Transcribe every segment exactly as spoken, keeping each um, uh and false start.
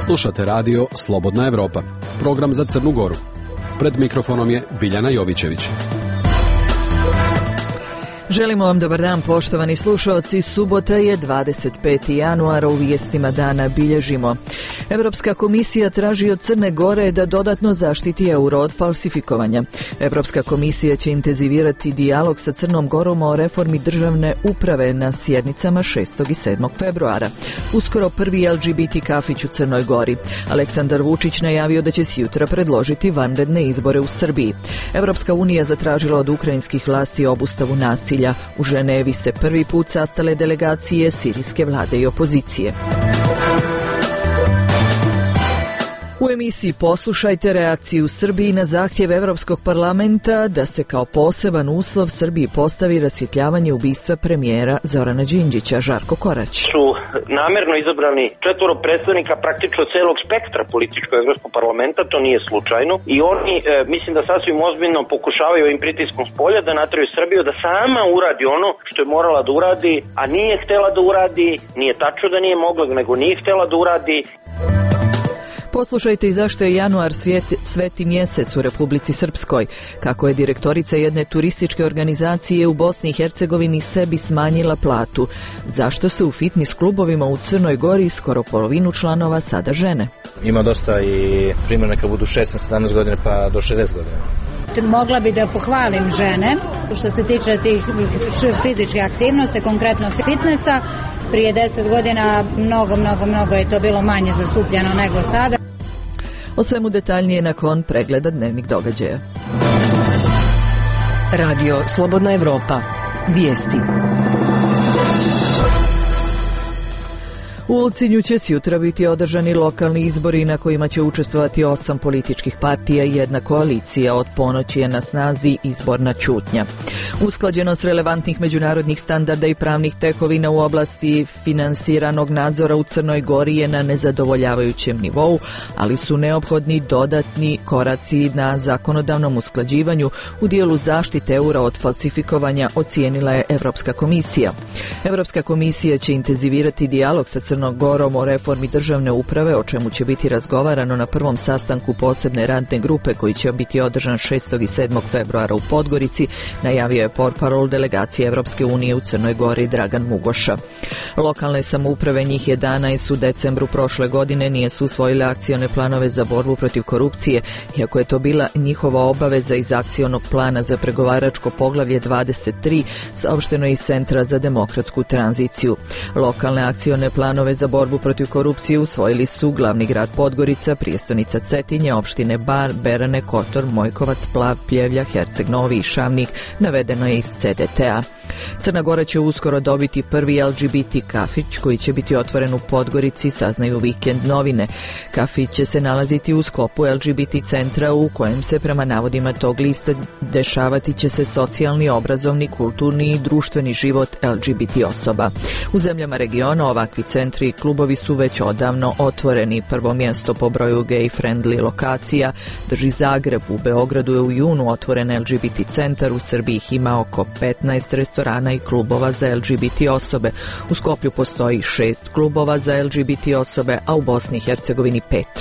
Slušate radio Slobodna Evropa, program za Crnu Goru. Pred mikrofonom je Biljana Jovićević. Želimo vam dobar dan, poštovani slušalci. Subota je dvadeset peti januar, u vijestima dana bilježimo. Europska komisija traži od Crne Gore da dodatno zaštiti euro od falsifikovanja. Europska komisija će intenzivirati dijalog sa Crnom Gorom o reformi državne uprave na sjednicama šestog i sedmog februara. Uskoro prvi L G B T kafić u Crnoj Gori. Aleksandar Vučić najavio da će sutra predložiti vanredne izbore u Srbiji. Europska unija zatražila od ukrajinskih vlasti obustavu nasilja. U Ženevi se prvi put sastale delegacije sirijske vlade i opozicije. U emisiji poslušajte reakciju Srbiji na zahtjev Evropskog parlamenta da se kao poseban uslov Srbiji postavi rasvjetljavanje ubistva premijera Zorana Đinđića. Žarko Korać. Su namerno izabrani četvoro predstavnika praktično celog spektra političkog Evropskog parlamenta, to nije slučajno, i oni e, mislim da sasvim ozbiljno pokušavaju ovim pritiskom s polja da nateraju Srbiju da sama uradi ono što je morala da uradi, a nije htela da uradi, nije tačno da nije mogla, nego nije htela da uradi. Poslušajte i zašto je januar svijeti, sveti mjesec u Republici Srpskoj. Kako je direktorica jedne turističke organizacije u Bosni i Hercegovini sebi smanjila platu. Zašto se u fitness klubovima u Crnoj Gori skoro polovinu članova sada žene? Ima dosta i primjer neka budu šesnaest sedamnaest godina pa do šezdeset godina. Mogla bi da pohvalim žene što se tiče tih fizičke aktivnosti, konkretno fitnessa. Prije deset godina mnogo, mnogo, mnogo je to bilo manje zastupljeno nego sada. O svemu detaljnije nakon pregleda dnevnih događaja. Radio Slobodna Evropa. Vijesti. U Ulcinju će sutra biti održani lokalni izbori na kojima će učestvovati osam političkih partija i jedna koalicija. Od ponoći je na snazi izborna ćutnja. Usklađenost relevantnih međunarodnih standarda i pravnih tekovina u oblasti finansiranog nadzora u Crnoj Gori je na nezadovoljavajućem nivou, ali su neophodni dodatni koraci na zakonodavnom usklađivanju u dijelu zaštite eura od falsifikovanja, ocijenila je Evropska komisija. Evropska komisija će intenzivirati dijalog sa Crnom Gorom o reformi državne uprave, o čemu će biti razgovarano na prvom sastanku posebne radne grupe koji će biti održan šestog i sedmog februara u Podgorici, najavio je portparol delegacije Evropske unije u Crnoj Gori Dragan Mugoša. Lokalne samouprave, njih jedanaest, u decembru prošle godine nije su usvojile akcione planove za borbu protiv korupcije, iako je to bila njihova obaveza iz akcionog plana za pregovaračko poglavlje dvadeset tri, saopšteno iz Centra za demokratsku tranziciju. Lokalne akcione planove za borbu protiv korupcije usvojili su glavni grad Podgorica, prijestonica Cetinje, opštine Bar, Berane, Kotor, Mojkovac, Plav, Pljevlja, Herceg Novi i Šavnik, navedeno je iz C D T A. Crna Gora će uskoro dobiti prvi L G B T kafić koji će biti otvoren u Podgorici, saznaju Vikend novine. Kafić će se nalaziti u sklopu L G B T centra u kojem se prema navodima tog lista dešavati će se socijalni, obrazovni, kulturni i društveni život L G B T osoba. U zemljama regiona ovakvi centri i klubovi su već odavno otvoreni. Prvo mjesto po broju gay-friendly lokacija drži Zagreb. U Beogradu je u junu otvoren L G B T centar, u Srbiji ih ima oko petnaest restorana i klubova za L G B T osobe. U Skoplju postoji šest klubova za L G B T osobe, a u Bosni i Hercegovini pet.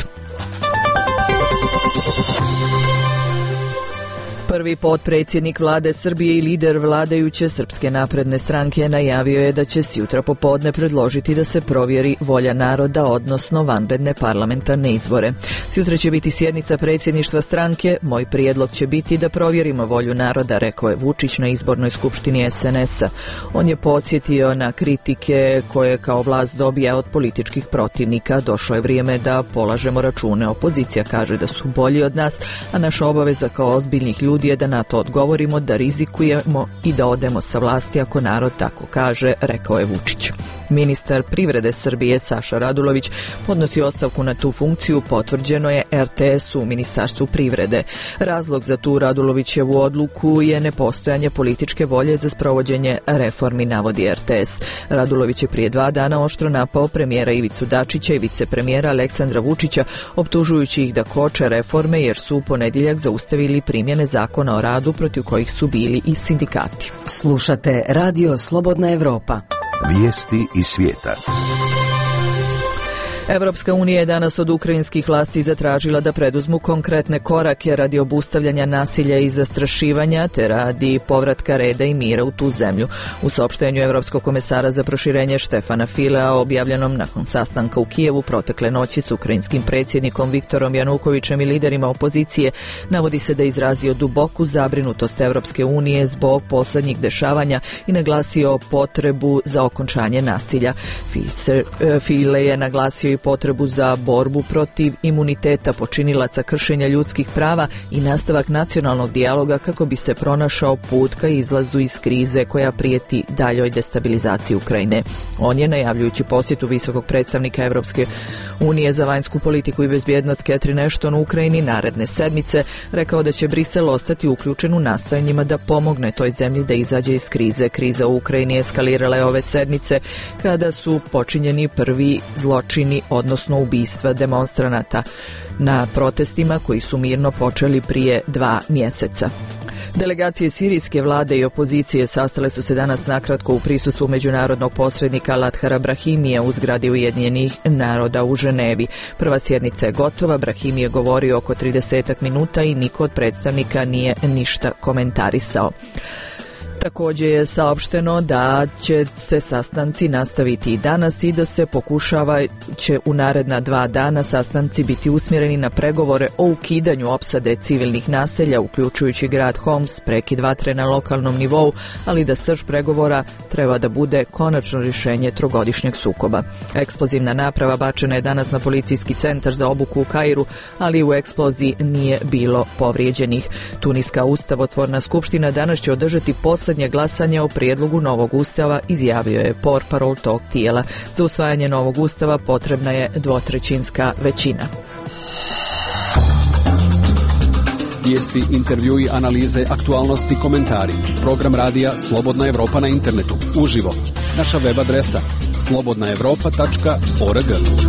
Prvi potpredsjednik vlade Srbije i lider vladajuće Srpske napredne stranke najavio je da će sutra popodne predložiti da se provjeri volja naroda, odnosno vanredne parlamentarne izbore. Sutra će biti sjednica predsjedništva stranke. Moj prijedlog će biti da provjerimo volju naroda, rekao je Vučić na izbornoj skupštini S N S-a. On je podsjetio na kritike koje kao vlast dobija od političkih protivnika. Došlo je vrijeme da polažemo račune. Opozicija kaže da su bolji od nas, a naša obaveza kao ozbiljnih ljudi je da na to odgovorimo, da rizikujemo i da odemo sa vlasti ako narod tako kaže, rekao je Vučić. Ministar privrede Srbije Saša Radulović podnosi ostavku na tu funkciju, potvrđeno je R T S-u u Ministarstvu privrede. Razlog za tu Radulovićevu odluku je nepostojanje političke volje za sprovođenje reformi, navodi R T S. Radulović je prije dva dana oštro napao premijera Ivicu Dačića i vicepremijera Aleksandra Vučića, optužujući ih da koče reforme jer su u ponedjeljak zaustavili primjene zakona o radu protiv kojih su bili i sindikati. Slušate Radio Slobodna Evropa. Vijesti iz svijeta. Evropska unija je danas od ukrajinskih vlasti zatražila da preduzmu konkretne korake radi obustavljanja nasilja i zastrašivanja te radi povratka reda i mira u tu zemlju. U saopštenju Evropskog komesara za proširenje Štefana Filea objavljenom nakon sastanka u Kijevu protekle noći s ukrajinskim predsjednikom Viktorom Janukovićem i liderima opozicije navodi se da je izrazio duboku zabrinutost Evropske unije zbog poslednjih dešavanja i naglasio potrebu za okončanje nasilja. File je naglasio i potrebu za borbu protiv imuniteta počinilaca kršenja ljudskih prava i nastavak nacionalnog dijaloga kako bi se pronašao put ka izlazu iz krize koja prijeti daljoj destabilizaciji Ukrajine. On je, najavljujući posjetu visokog predstavnika Evropske unije za vanjsku politiku i bezbjednost Catherine Ashton u Ukrajini naredne sedmice, rekao da će Brisel ostati uključen u nastojanjima da pomogne toj zemlji da izađe iz krize. Kriza u Ukrajini eskalirala je ove sedmice kada su počinjeni prvi zločini, odnosno ubistva demonstranata na protestima koji su mirno počeli prije dva mjeseca. Delegacije sirijske vlade i opozicije sastale su se danas nakratko u prisustvu međunarodnog posrednika Lathara Brahimija u zgradi Ujedinjenih naroda u Ženevi. Prva sjednica je gotova, Brahimi je govorio oko trideset minuta i niko od predstavnika nije ništa komentarisao. Također je saopšteno da će se sastanci nastaviti i danas i da se pokušava će u naredna dva dana sastanci biti usmjereni na pregovore o ukidanju opsade civilnih naselja, uključujući grad Homs, prekid vatre na lokalnom nivou, ali da srž pregovora treba da bude konačno rješenje trogodišnjeg sukoba. Eksplozivna naprava bačena je danas na policijski centar za obuku u Kairu, ali u eksploziji nije bilo povrijeđenih. Tuniska ustavotvorna skupština danas će održati posljednje glasanje o prijedlogu novog ustava, izjavio je portparol tog tijela. Za usvajanje novog ustava potrebna je dvotrećinska većina. Vijesti, intervjui, analize, aktualnosti, komentari. Program radija Slobodna Evropa na internetu. Uživo. Naša web adresa slobodna evropa tačka org.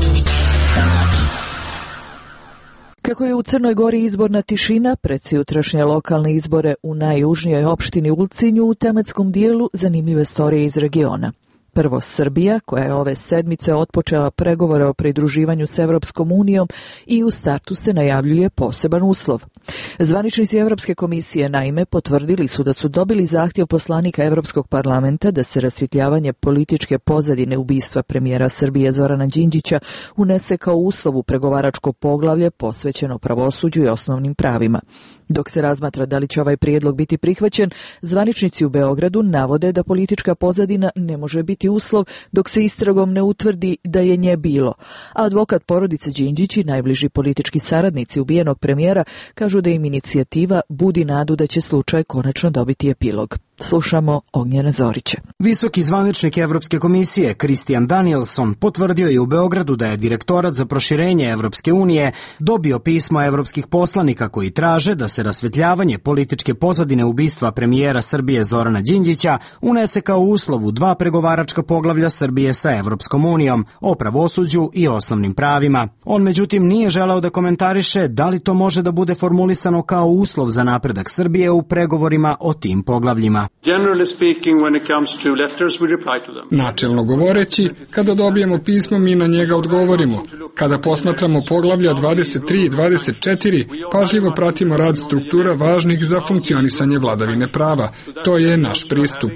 Kako je u Crnoj Gori izborna tišina, predsjutrašnje lokalne izbore u najjužnijoj opštini Ulcinju u tematskom dijelu zanimljive storije iz regiona. Prvo, Srbija, koja je ove sedmice otpočela pregovore o pridruživanju s Evropskom unijom i u startu se najavljuje poseban uslov. Zvaničnici Evropske komisije naime potvrdili su da su dobili zahtjev poslanika Evropskog parlamenta da se rasvjetljavanje političke pozadine ubistva premijera Srbije Zorana Đinđića unese kao uslov u pregovaračko poglavlje posvećeno pravosuđu i osnovnim pravima. Dok se razmatra da li će ovaj prijedlog biti prihvaćen, zvaničnici u Beogradu navode da politička pozadina ne može biti uslov dok se istragom ne utvrdi da je nje bilo. A advokat porodice Đinđić i najbliži politički saradnici ubijenog premijera kažu da im inicijativa budi nadu da će slučaj konačno dobiti epilog. Slušamo Ognjena Zorića. Visoki zvaničnik Evropske komisije Christian Danielson potvrdio je u Beogradu da je Direktorat za proširenje Evropske unije dobio pismo evropskih poslanika koji traže da se rasvjetljavanje političke pozadine ubistva premijera Srbije Zorana Đinđića unese kao uslov u dva pregovaračka poglavlja Srbije sa Evropskom unijom o pravosuđu i osnovnim pravima. On međutim nije želeo da komentariše da li to može da bude formulisano kao uslov za napredak Srbije u pregovorima o tim poglavljima. Načelno govoreći, kada dobijemo pismo mi na njega odgovorimo. Kada posmatramo poglavlja dvadeset tri i dvadeset četiri, pažljivo pratimo rad struktura važnih za funkcionisanje vladavine prava. To je naš pristup.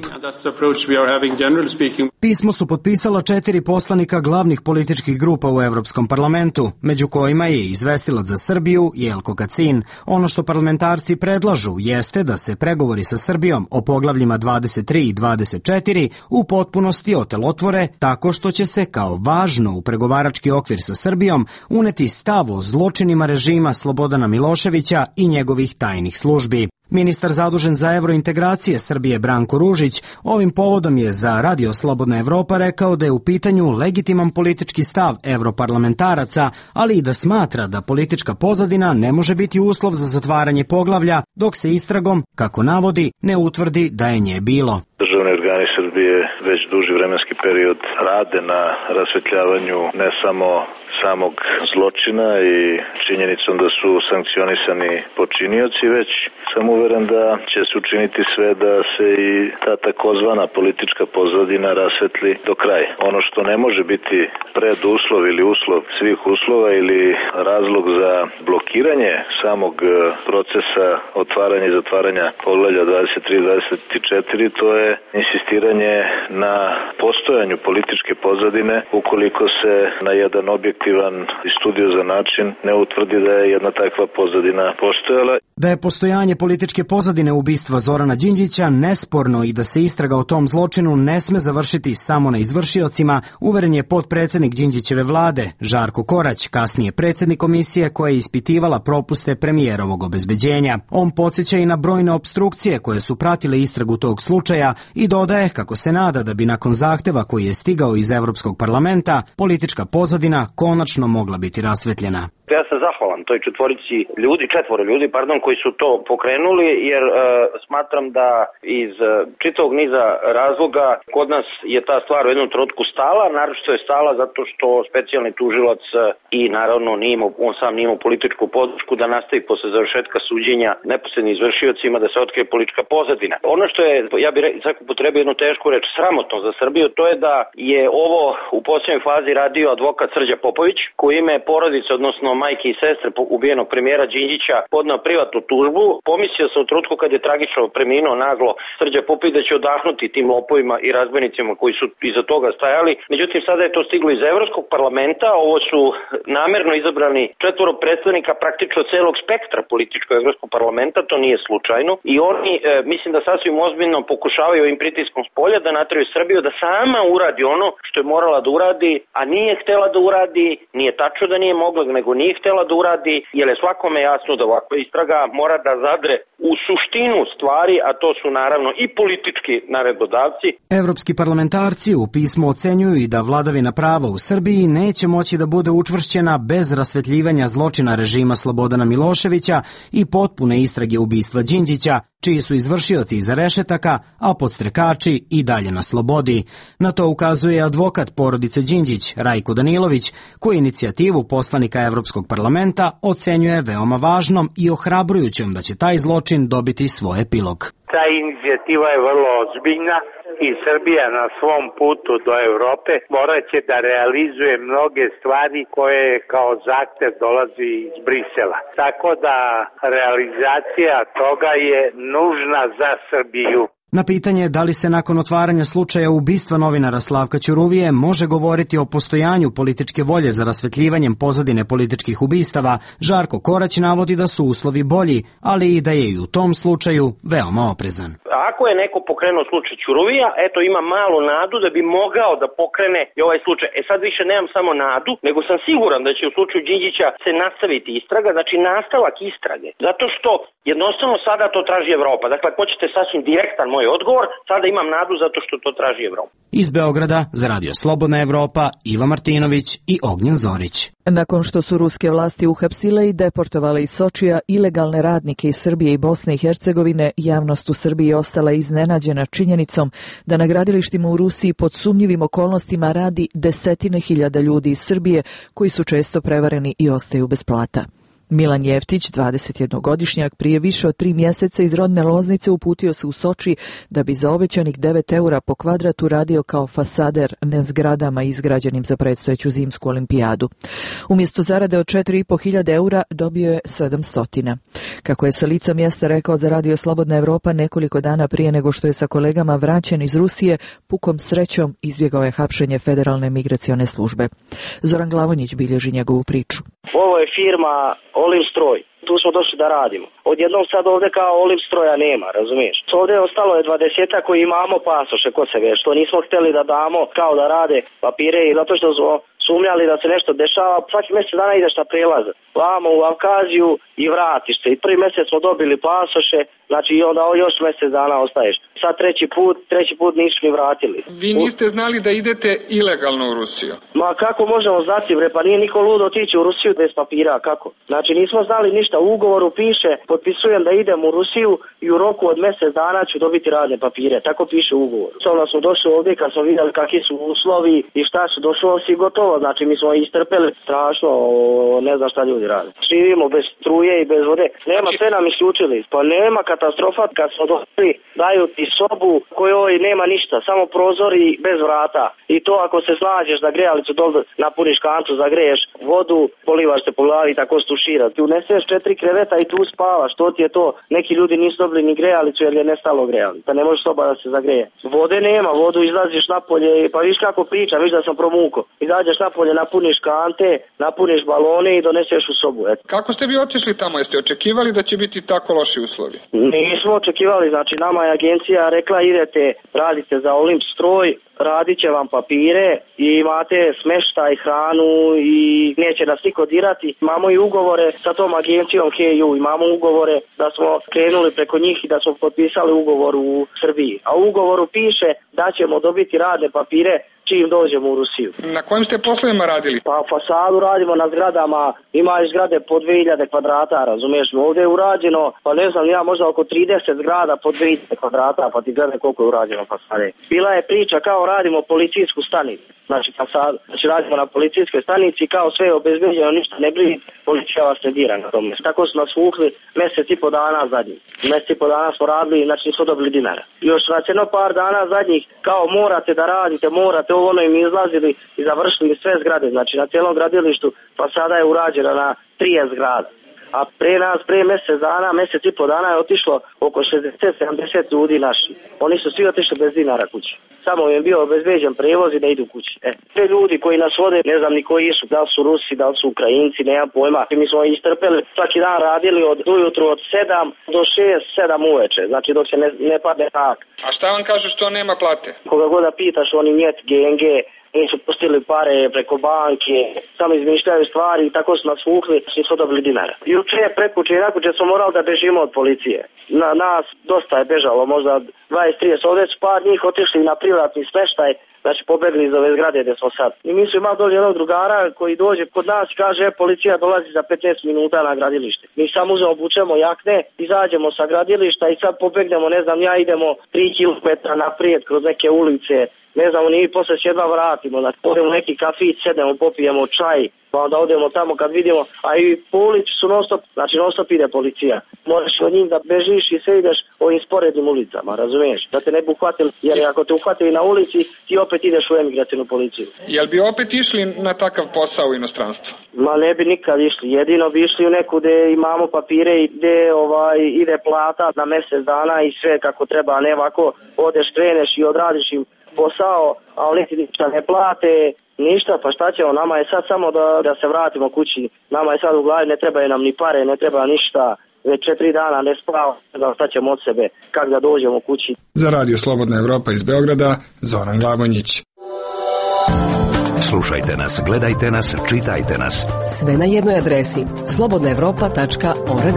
Pismo su potpisala četiri poslanika glavnih političkih grupa u Evropskom parlamentu, među kojima je izvestilac za Srbiju Jelko Kacin. Ono što parlamentarci predlažu jeste da se pregovori sa Srbijom o poglavljima dvadeset tri i dvadeset četiri u potpunosti otelotvore tako što će se kao važno u pregovarački okvir sa Srbijom uneti stav o zločinima režima Slobodana Miloševića i njegovih tajnih službi. Ministar zadužen za evrointegracije Srbije Branko Ružić ovim povodom je za Radio Slobodna Evropa rekao da je u pitanju legitiman politički stav evroparlamentaraca, ali i da smatra da politička pozadina ne može biti uslov za zatvaranje poglavlja dok se istragom, kako navodi, ne utvrdi da je nje bilo. državni organi Srbije već duži vremenski period rade na rasvetljavanju ne samo samog zločina i činjenicom da su sankcionisani počinioci, već sam uveren da će se učiniti sve da se i ta takozvana politička pozadina rasvetli do kraja. Ono što ne može biti preduslov ili uslov svih uslova ili razlog za blokiranje samog procesa otvaranja i zatvaranja poglavlja dvadeset tri dvadeset četiri, to je insistiranje na postojanju političke pozadine ukoliko se na jedan objektivan i studiozan način ne utvrdi da je jedna takva pozadina postojala. Da je postojanje političke pozadine ubistva Zorana Đinđića nesporno i da se istraga o tom zločinu ne sme završiti samo na izvršiocima, uveren je potpredsednik Đinđićeve vlade, Žarko Korać, kasnije predsednik komisije koja je ispitivala propuste premijerovog obezbeđenja. On podsjeća i na brojne opstrukcije koje su pratile istragu tog slučaja i dodaje kako se nada da bi nakon zahteva koji je stigao iz Evropskog parlamenta, politička pozadina konačno mogla biti rasvetljena. Ja sam zahvalan toj četvorici ljudi, četvoro ljudi, pardon, koji su to pokrenuli, jer e, smatram da iz e, čitavog niza razloga kod nas je ta stvar u jednom trenutku stala, naročito je stala zato što specijalni tužilac e, i naravno nije imao, on sam nije imao političku podršku da nastavi posle završetka suđenja neposrednim izvršiocima da se otkrije politička pozadina. Ono što je, ja bih svako potrebio jednu tešku reč, sramotno za Srbiju, to je da je ovo u posljednjoj fazi radio advokat Srđa Popović, koji ime porodice, odnosno majke i sestre ubijenog premijera Đinđića podneo privatnu tužbu. Pomislio sam u trenutku kad je tragično preminuo naglo Srđa Popović da će odahnuti tim lopovima i razbojnicima koji su iza toga stajali. Međutim, sada je to stiglo iz Evropskog parlamenta. Ovo su namerno izabrani četvoro predstavnika praktično celog spektra političkog Evropskog parlamenta, to nije slučajno. I oni, e, mislim da sasvim ozbiljno pokušavaju ovim pritiskom s polja da nateraju Srbiju da sama uradi ono što je morala da uradi, a nije htela da uradi, nije tačno da nije mogla, nego nije htela da uradi, jer je svakome jasno da ovakva istraga mora da zadre u suštinu stvari, a to su naravno i politički naredbodavci. Evropski parlamentarci u pismu ocenjuju i da vladavina prava u Srbiji neće moći da bude učvršćena bez rasvetljivanja zločina režima Slobodana Miloševića i potpune istrage ubistva Đinđića, čiji su izvršioci iza rešetaka, a podstrekači i dalje na slobodi. Na to ukazuje advokat porodice Đinđić, Rajko Danilović, koji inicijativu poslanika Evropskog parlamenta ocenjuje veoma važnom i ohrabrujućom da će taj zločin dobiti svoj epilog. Ta inicijativa je vrlo ozbiljna i Srbija na svom putu do Evrope morat će da realizuje mnoge stvari koje kao zahtev dolazi iz Brisela. Tako da realizacija toga je nužna za Srbiju. Na pitanje da li se nakon otvaranja slučaja ubistva novinara Slavka Ćuruvije može govoriti o postojanju političke volje za rasvetljivanjem pozadine političkih ubistava, Žarko Korać navodi da su uslovi bolji, ali i da je i u tom slučaju veoma oprezan. Ako je neko pokrenuo slučaj Ćuruvija, eto ima malu nadu da bi mogao da pokrene i ovaj slučaj. E sad više nemam samo nadu, nego sam siguran da će u slučaju Đinđića se nastaviti istraga, znači nastavak istrage. Zato što jednostavno sada to traži Evropa. Dakle, ako ćete sasvim direktan moj odgovor, sada imam nadu zato što to traži Evropa. Iz Beograda za Radio Slobodna Evropa, Iva Martinović i Ognjen Zorić. Nakon što su ruske vlasti uhapsile i deportovale iz Sočija ilegalne radnike iz Srbije i Bosne i Hercegovine, javnost u Srbiji ostala iznenađena činjenicom da na gradilištima u Rusiji pod sumnjivim okolnostima radi desetine hiljada ljudi iz Srbije koji su često prevareni i ostaju bez plata. Milan Jeftić, dvadesetjednogodišnjak, prije više od tri mjeseca iz rodne Loznice uputio se u Soči da bi za obećanih devet eura po kvadratu radio kao fasader na zgradama izgrađenim za predstojeću zimsku olimpijadu. Umjesto zarade od četiri i po hiljade eura dobio je sedamsto. Kako je sa lica mjesta rekao za Radio Slobodna Evropa nekoliko dana prije nego što je sa kolegama vraćen iz Rusije, pukom srećom izbjegao je hapšenje Federalne migracione službe. Zoran Glavonjić bilježi njegovu priču. Ovo je firma Oliv stroj. Tu smo došli da radimo. Odjednom sad ovdje kao Oliv stroja nema, razumiješ? Ovdje ostalo je dvadesetak koji imamo pasoše kod sebe, što nismo htjeli da damo kao da rade papire i zato što smo sumnjali da se nešto dešava, svaki mjesec dana ideš na prelaz, vamo u Avkaziju i vratiš se. I prvi mjesec smo dobili pasoše, znači i onda još mjesec dana ostaješ. Sad treći put, treći put nisu mi vratili. Vi niste znali da idete ilegalno u Rusiju? Ma kako možemo znati, bre, pa nije niko ludo otići u Rusiju bez papira, kako? Znači nismo znali ništa, u ugovoru piše, potpisujem da idem u Rusiju i u roku od mjesec dana ću dobiti radne papire, tako piše u ugovoru. Onda smo došli ovdje kad smo vidjeli kakvi su uslovi i šta su, došlo si gotovo, znači mi smo istrpeli strašno, ne znam šta ljudi rade. Živimo bez struje i bez vode, nema, sve nam isključili, pa nema katastrofa kad smo došli, daju ti sobu kojoj nema ništa, samo prozori bez vrata. I to ako se snađeš da grejalicu dole napuniš kantu, zagreješ vodu, polivaš se po glavi, tako stušira. Ti uneseš četiri kreveta i tu spavaš, to ti je to. Neki ljudi nisu dobili ni grejalicu jer je nestalo grejalica, ne može soba da se zagreje. Vode nema, vodu izlaziš napolje, pa viš kako priča, viš da sam promuko. Izađeš napolje, napuniš kante, napuniš balone i doneseš u sobu. Eto. Kako ste vi otišli tamo? Jeste očekivali da će biti tako loši uslovi? Nismo očekivali, znači nama je agencija rekla idete, radite za Olimp stroj, radit će vam papire i imate smeštaj, hranu i neće nas niko dirati. Imamo i ugovore sa tom agencijom K U, imamo ugovore da smo krenuli preko njih i da smo potpisali ugovor u Srbiji. A u ugovoru piše da ćemo dobiti radne papire čim dođemo u Rusiju. Na kojim ste poslovima radili? Pa fasadu radimo na zgradama, ima i zgrade po dvije hiljade kvadrata, razumiješ, ovdje je urađeno, pa ne znam, ja možda oko trideset zgrada po dvije hiljade kvadrata, pa ti gledaj koliko je urađeno fasade. Bila je priča kao radimo policijsku stanicu, znači fasadu, znači radimo na policijskoj stanici, kao sve je obezbeđeno, ništa ne brini, policija vas ne dira na tome. Tako su nas vukli mjesec i po dana zadnjih. Mjesec i po dana smo radili, znači nismo dobili dinara. Još na jedno par dana zadnjih, kao morate da radite, morate ovo ono im izlazili i završili sve zgrade, znači na cijelom gradilištu fasada je urađena na trideset zgrada. A pre nas, pre mjesec dana, mjesec i po dana je otišlo oko šezdeset sedamdeset ljudi naši. Oni su svi otišli bez dinara kući. Samo im je bio obezbeđen prevoz i da idu kući. E, te ljudi koji nas vode, ne znam ni koji su, da li su Rusi, da li su Ukrajinci, nemam pojma. I mi smo istrpeli, svaki dan radili od ujutru od sedam do šest, sedam uveče, znači dok se ne, ne padne tak. A šta vam kažu što nema plate? Koga god da pitaš, oni njet, G N G, nisu pustili pare preko banke, samo izmišljaju stvari i tako su nas vukli, nisu dobili dinara. Juče, prekuče i nakuče smo morali da bežimo od policije. Na nas dosta je bežalo, možda dvadeset trideset, ovdje su par njih otišli na privatni smeštaj, znači pobegli iz ove zgrade gdje smo sad. I mi su imali dolje jednog drugara koji dođe kod nas i kaže, e, policija dolazi za petnaest minuta na gradilište. Mi samo uzemo, obučemo jakne, izađemo sa gradilišta i sad pobegnemo, ne znam, ja idemo tri kilometra naprijed kroz neke ulice, ne znamo, ni posle se jedva vratimo, znači odemo u neki kafić, sedemo, popijemo čaj, pa onda odemo tamo kad vidimo, a i po ulici su non stop, znači non stop ide policija. Moraš od njih da bežiš i sve ideš ovim sporednim ulicama, razumiješ? Da te ne bi uhvatili, jer ako te uhvatili na ulici, ti opet ideš u emigracijnu policiju. Jel bi opet išli na takav posao u inostranstvo? Ma ne bi nikad išli, jedino bi išli u neku gde imamo papire i gde ovaj, ide plata na mjesec dana i sve kako treba, ne ovako odeš, kreneš i odradiš im posao, a oni ti ništa ne plate, ništa, pa šta ćemo, nama je sad samo da, da se vratimo kući, nama je sad u glavi, ne trebaju nam ni pare, ne treba ništa, već četiri dana ne spavamo, da šta ćemo od sebe, kak da dođemo kući. Za Radio Slobodna Evropa iz Beograda, Zoran Glavonjić. Slušajte nas, gledajte nas, čitajte nas. Sve na jednoj adresi slobodna evropa tačka org.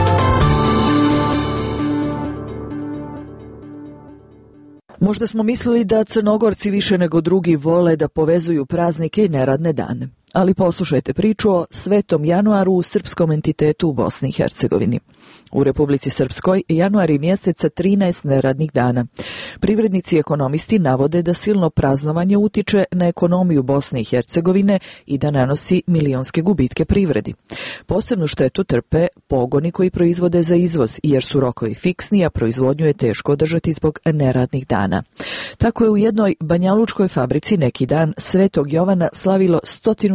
Možda smo mislili da Crnogorci više nego drugi vole da povezuju praznike i neradne dane. Ali poslušajte priču o Svetom Januaru u srpskom entitetu u Bosni i Hercegovini. U Republici Srpskoj januar je mjesec sa trinaest neradnih dana. Privrednici i ekonomisti navode da silno praznovanje utiče na ekonomiju Bosne i Hercegovine i da nanosi milionske gubitke privredi. Posebnu štetu trpe pogoni koji proizvode za izvoz, jer su rokovi fiksni, a proizvodnju je teško održati zbog neradnih dana. Tako je u jednoj banjalučkoj fabrici neki dan Svetog Jovana slavilo stotinu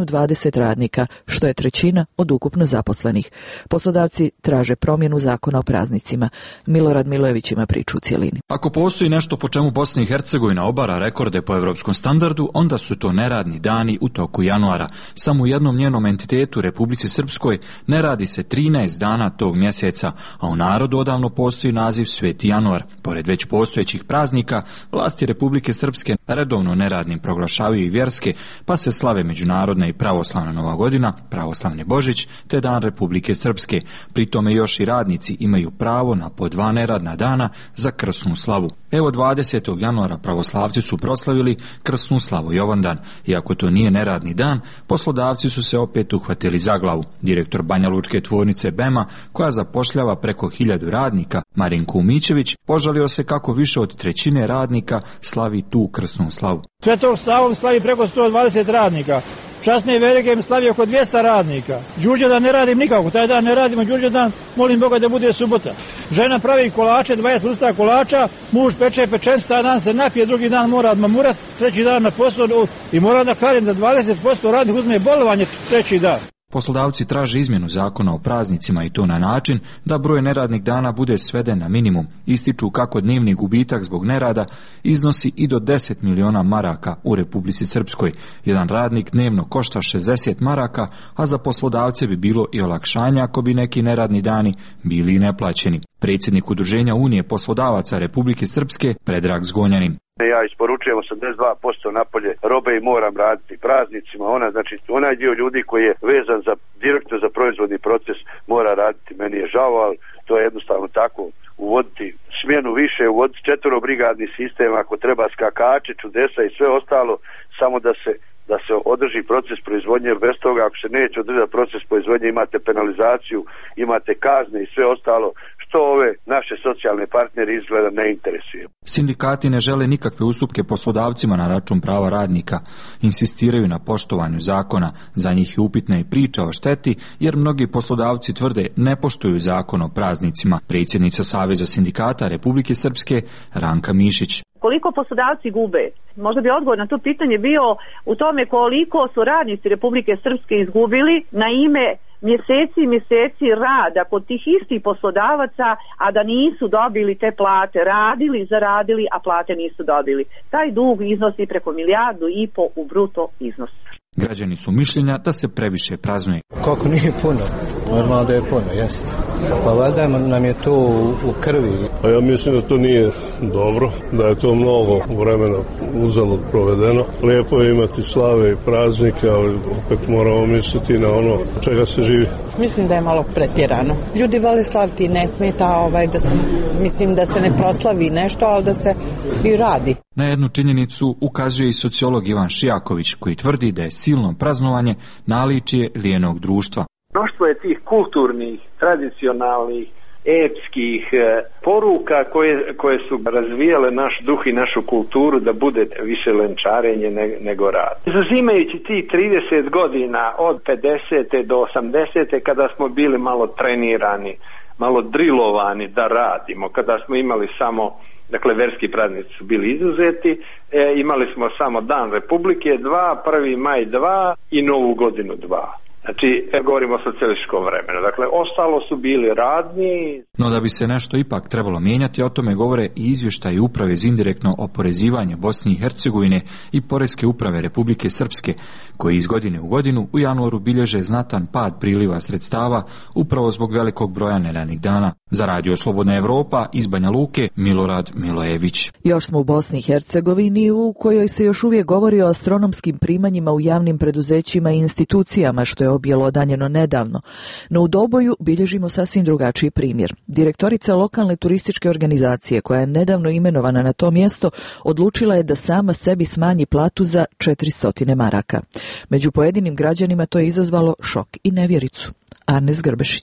dvadeset radnika, što je trećina od ukupno zaposlenih. Poslodavci traže promjenu zakona o praznicima. Milorad Milojević ima priču u cjelini. Ako postoji nešto po čemu Bosna i Hercegovina obara rekorde po evropskom standardu, onda su to neradni dani u toku januara. Samo u jednom njenom entitetu, Republici Srpskoj, ne radi se trinaest dana tog mjeseca, a u narodu odavno postoji naziv Sveti januar. Pored već postojećih praznika, vlasti Republike Srpske redovno neradnim proglašavaju i vjerske, pa se slave međunarodna i pravoslavna Nova godina, pravoslavni Božić, te Dan Republike Srpske. Pri tome još i radnici imaju pravo na po dva neradna dana za krsnu slavu. Evo dvadesetog januara pravoslavci su proslavili krsnu slavu Jovandan. Iako to nije neradni dan, poslodavci su se opet uhvatili za glavu. Direktor Banja Lučke tvornice Bema, koja zapošljava preko hiljadu radnika, Marinko Umićević, požalio se kako više od trećine radnika slavi tu krsnu slavu. Svetog Savu slavi preko sto dvadeset radnika. Časne Velike mi slavi oko dvjesto radnika. Đurđevdan ne radim nikako, taj dan ne radimo Đurđevdan, molim Boga da bude subota. Žena pravi kolače, dvadeset vrsta kolača, muž peče pečencu, taj dan se napije, drugi dan mora odmamurat, treći dan na posao i moram da kažem da dvadeset posto radnih uzme bolovanje treći dan. Poslodavci traže izmjenu zakona o praznicima i to na način da broj neradnih dana bude sveden na minimum. Ističu kako dnevni gubitak zbog nerada iznosi i do deset miliona maraka u Republici Srpskoj. Jedan radnik dnevno košta šezdeset maraka, a za poslodavce bi bilo i olakšanja ako bi neki neradni dani bili i neplaćeni. Predsjednik Udruženja Unije poslodavaca Republike Srpske Predrag Zgonjanin. Ja isporučujem osamdeset dva posto napolje robe i moram raditi praznicima. Ona, znači, onaj dio ljudi koji je vezan za, direktno za proizvodni proces mora raditi. Meni je žao, ali to je jednostavno tako. Uvoditi smjenu više, uvoditi četvorobrigadni sistem, ako treba skakače, čudesa i sve ostalo, samo da se da se održi proces proizvodnje. Bez toga, ako se neće održati proces proizvodnje, imate penalizaciju, imate kazne i sve ostalo, što ove naše socijalne partnere izgleda ne interesuje. Sindikati ne žele nikakve ustupke poslodavcima na račun prava radnika. Insistiraju na poštovanju zakona. Za njih je upitna i priča o šteti, jer mnogi poslodavci tvrde ne poštuju zakon o praznicima. Predsjednica Saveza sindikata Republike Srpske Ranka Mišić. Koliko poslodavci gube? Možda bi odgovor na to pitanje bio u tome koliko su radnici Republike Srpske izgubili na ime mjeseci i mjeseci rada kod tih istih poslodavaca, a da nisu dobili te plate, radili, zaradili, a plate nisu dobili. Taj dug iznosi preko milijardu i po u bruto iznos. Građani su mišljenja da se previše praznuje. Kako nije puno? Normalno da je puno, jeste. Pa valjda nam je to u krvi. A ja mislim da to nije dobro, da je to mnogo vremena uzalud provedeno. Lijepo je imati slave i praznike, ali opet moramo misliti na ono čega se živi. Mislim da je malo pretjerano. Ljudi vole slaviti, ne smeta ovaj, da se, mislim da se ne proslavi nešto, ali da se i radi. Na jednu činjenicu ukazuje i sociolog Ivan Šijaković, koji tvrdi da je silno praznovanje naličje lijenog društva. Mnoštvo je tih kulturnih, tradicionalnih, epskih poruka koje, koje su razvijale naš duh i našu kulturu da bude više lenčarenje nego rad. Izuzimajući ti trideset godina od pedesete do osamdesete kada smo bili malo trenirani, malo drilovani da radimo, kada smo imali samo, dakle verski praznici su bili izuzeti, e, imali smo samo Dan Republike dva, prvi maj dva i Novu godinu dva. Znači, govorimo o socijalističkom vremenu. Dakle, ostalo su bili radni. No da bi se nešto ipak trebalo mijenjati, o tome govore i izvještaji Uprave za indirektno oporezivanje Bosne i Hercegovine i Poreske uprave Republike Srpske, koji iz godine u godinu u januaru bilježe znatan pad priliva sredstava upravo zbog velikog broja neradnih dana. Za Radio Slobodna Evropa iz Banja Luke, Milorad Milojević. Još smo u Bosni i Hercegovini, u kojoj se još uvijek govori o astronomskim primanjima u javnim preduzećima i institucijama, što je objelodanjeno nedavno. No u Doboju bilježimo sasvim drugačiji primjer. Direktorica lokalne turističke organizacije, koja je nedavno imenovana na to mjesto, odlučila je da sama sebi smanji platu za četiristo maraka. Među pojedinim građanima to je izazvalo šok i nevjericu. Arnes Grbešić.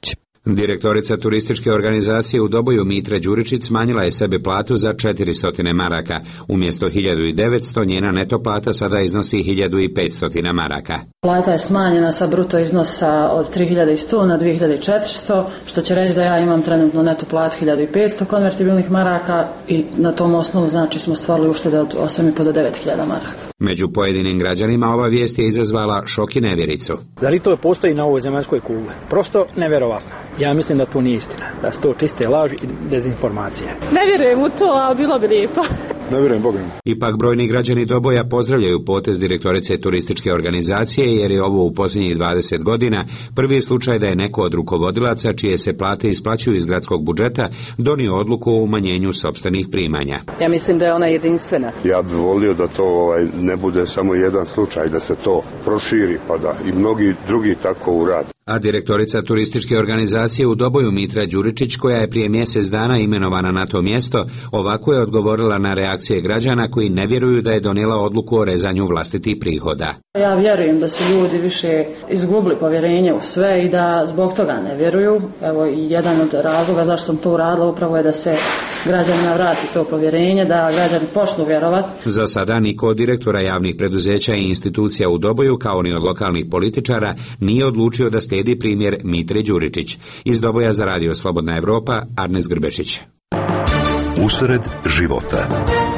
Direktorica turističke organizacije u Doboju Mitra Đuričić smanjila je sebi platu za četiristo maraka. Umjesto hiljadu devetsto njena neto plata sada iznosi hiljadu petsto maraka. Plata je smanjena sa bruto iznosa od tri hiljade sto na dvije hiljade četiristo, što će reći da ja imam trenutno neto platu hiljadu petsto konvertibilnih maraka i na tom osnovu znači smo stvorili uštede od osam i po do devet hiljada maraka. Među pojedinim građanima ova vijest je izazvala šok i nevjericu. Da li to postoji na ovoj zemaljskoj kugli? Prosto nevjerovatno. Ja mislim da to nije istina, da su to čiste laži i dezinformacije. Ne vjerujem u to, ali bilo bi lijepo. Ne vjerujem Bogom. Ipak brojni građani Doboja pozdravljaju potez direktorice turističke organizacije jer je ovo u posljednjih dvadeset godina prvi slučaj da je neko od rukovodilaca čije se plate isplaćuju iz gradskog budžeta donio odluku o umanjenju sopstvenih primanja. Ja mislim da je ona jedinstvena. Ja bih volio da to ovaj, ne bude samo jedan slučaj, da se to proširi pa da i mnogi drugi tako urade. A direktorica turističke organizacije u Doboju Mitra Đuričić, koja je prije mjesec dana imenovana na to mjesto, ovako je odgovorila na reakcije građana koji ne vjeruju da je donijela odluku o rezanju vlastitih prihoda. Ja vjerujem da su ljudi više izgubili povjerenje u sve i da zbog toga ne vjeruju. Evo i jedan od razloga zašto sam to uradila upravo je da se građanima vrati to povjerenje, da građani počnu vjerovati. Za sada niko od direktora javnih preduzeća i institucija u Doboju, kao ni od lokalnih političara, nije odlučio da slijedi primjer Mitre Đuričić. Iz Doboja za radio Slobodna Evropa, Arnes Grbešić. Usred života.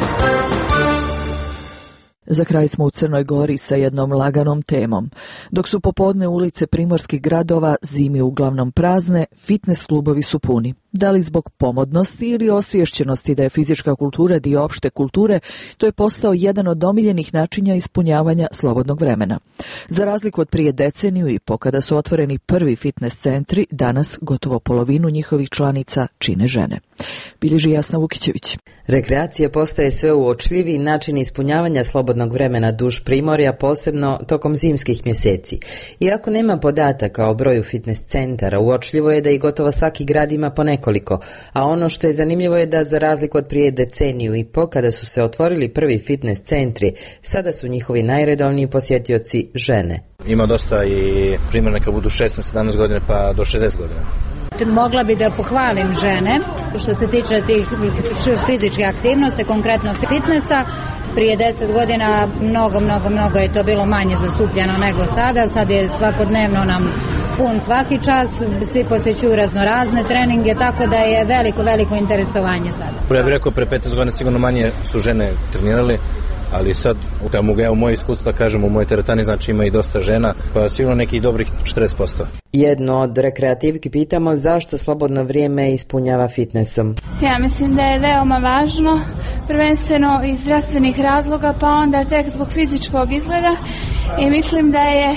Za kraj smo u Crnoj Gori sa jednom laganom temom. Dok su popodne ulice primorskih gradova zimi uglavnom prazne, fitness klubovi su puni. Da li zbog pomodnosti ili osviješćenosti da je fizička kultura dio opšte kulture, to je postao jedan od omiljenih načina ispunjavanja slobodnog vremena. Za razliku od prije deceniju i po kada su otvoreni prvi fitness centri, danas gotovo polovinu njihovih članica čine žene. Bilježi Jasna Vukićević. Rekreacija postaje sve uočljiviji način ispunjavanja slobodnog vremena duž primorja, posebno tokom zimskih mjeseci. Iako nema podataka o broju fitness centara, uočljivo je da i gotovo svaki grad ima po nekoliko, a ono što je zanimljivo je da za razliku od prije deceniju i po kada su se otvorili prvi fitness centri, sada su njihovi najredovniji posjetioci žene. Ima dosta i primjer neka budu šesnaest sedamnaest godina pa do šezdeset godina. Mogla bi da pohvalim žene što se tiče tih fizičke aktivnosti, konkretno fitnessa. Prije deset godina mnogo, mnogo, mnogo je to bilo manje zastupljeno nego sada. Sad je svakodnevno nam pun svaki čas, svi posjećuju raznorazne treninge, tako da je veliko, veliko interesovanje sada. Ja bih rekao, pre petnaest godina sigurno manje su žene trenirali, ali sad, u moje iskustvo, kažem, u mojoj teretani, znači ima i dosta žena, pa sigurno nekih dobrih četrdeset posto. Jedno od rekreativki pitamo zašto slobodno vrijeme ispunjava fitnessom. Ja mislim da je veoma važno, prvenstveno iz zdravstvenih razloga, pa onda tek zbog fizičkog izgleda i mislim da je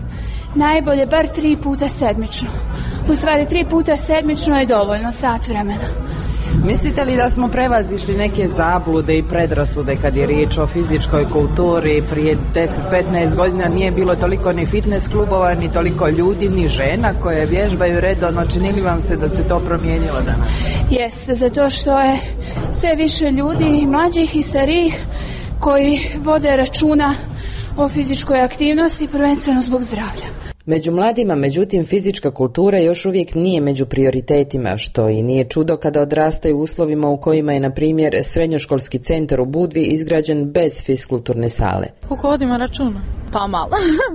najbolje bar tri puta sedmično. U stvari tri puta sedmično je dovoljno, sat vremena. Mislite li da smo prevazišli neke zablude i predrasude kad je riječ o fizičkoj kulturi? Prije deset do petnaest godina nije bilo toliko ni fitness klubova, ni toliko ljudi, ni žena koje vježbaju redovno. Čini li vam se da se to promijenilo danas? Jeste, zato što je sve više ljudi, i mlađih i starijih, koji vode računa o fizičkoj aktivnosti, prvenstveno zbog zdravlja. Među mladima, međutim, fizička kultura još uvijek nije među prioritetima, što i nije čudo kada odrastaju u uslovima u kojima je, na primjer, srednjoškolski centar u Budvi izgrađen bez fiskulturne sale. Koliko vodimo računa? Pa malo.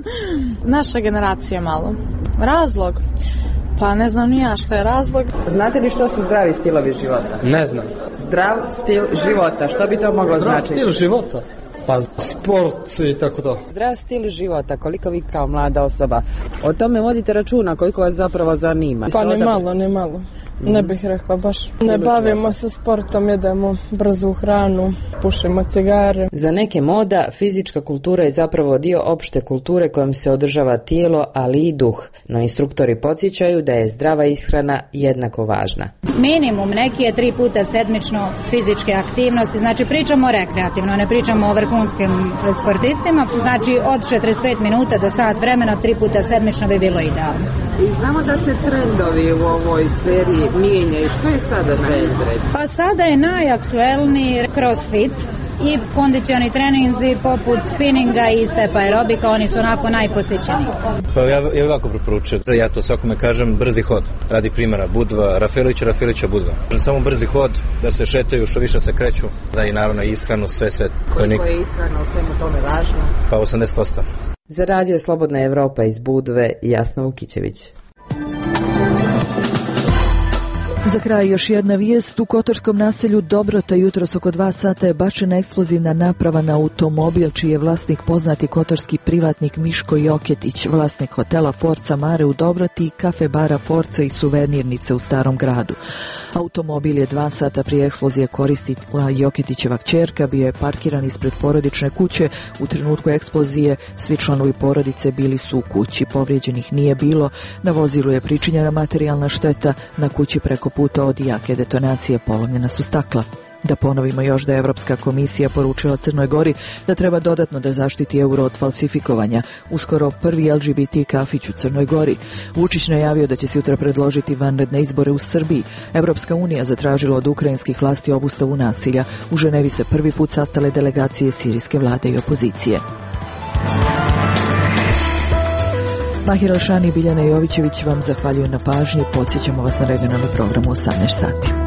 Naša generacija malo. Razlog? Pa ne znam ni ja što je razlog. Znate li što su zdravi stilovi života? Ne znam. Zdrav stil života, što bi to moglo Zdrav značiti? Zdrav stil života? Pa sport i tako to. Zdrav stil života, koliko vi kao mlada osoba o tome vodite računa, koliko vas zapravo zanima? Pa ne malo, ne malo. Ne bih rekla baš. Ne bavimo se sportom, jedemo brzu hranu, pušimo cigare. Za neke moda, fizička kultura je zapravo dio opšte kulture kojom se održava tijelo, ali i duh. No instruktori podsjećaju da je zdrava ishrana jednako važna. Minimum neki je tri puta sedmično fizičke aktivnosti, znači pričamo rekreativno, ne pričamo o vrhunskim sportistima, znači od četrdeset pet minuta do sat vremena, tri puta sedmično bi bilo idealno. I znamo da se trendovi u ovoj sferi mijenjaju. Što je sada trend? Pa sada je najaktuelniji crossfit, i kondicioni treninzi poput spinninga i step aerobika, oni su onako najposećeni. Pa ja, ja ovako preporučujem, ja to svakome kažem, brzi hod, radi primjera Budva, Rafelića, Rafelića Budva. Samo brzi hod, da se šetaju, što više se kreću, da i naravno ishranu, sve, sve. Koliko je ishrana u svemu tome važno? Pa osamdeset posto. Za radio Slobodna Evropa iz Budve, Jasna Vukićević. Za kraj još jedna vijest. U kotorskom naselju Dobrota jutros oko dva sata je bačena eksplozivna naprava na automobil čiji je vlasnik poznati kotorski privatnik Miško Joketić, vlasnik hotela Forza Mare u Dobroti i kafe bara Forza i suvenirnice u Starom gradu. Automobil je dva sata prije eksplozije koristila Joketićeva kćerka, bio je parkiran ispred porodične kuće. U trenutku eksplozije svi članovi porodice bili su u kući. Povrijeđenih nije bilo. Na vozilu je pričinjena materijalna šteta, na kući preko puta od jake detonacije polomljena su stakla. Da ponovimo još da je Evropska komisija poručila Crnoj Gori da treba dodatno da zaštiti euro od falsifikovanja. Uskoro prvi L G B T kafić u Crnoj Gori. Vučić najavio da će sutra predložiti vanredne izbore u Srbiji. Evropska unija zatražila od ukrajinskih vlasti obustavu nasilja. U Ženevi se prvi put sastale delegacije sirijske vlade i opozicije. Mahir Alšani i Biljana Jovićević vam zahvaljuju na pažnji. Podsjećamo vas na regionalni program u osamnaest sati.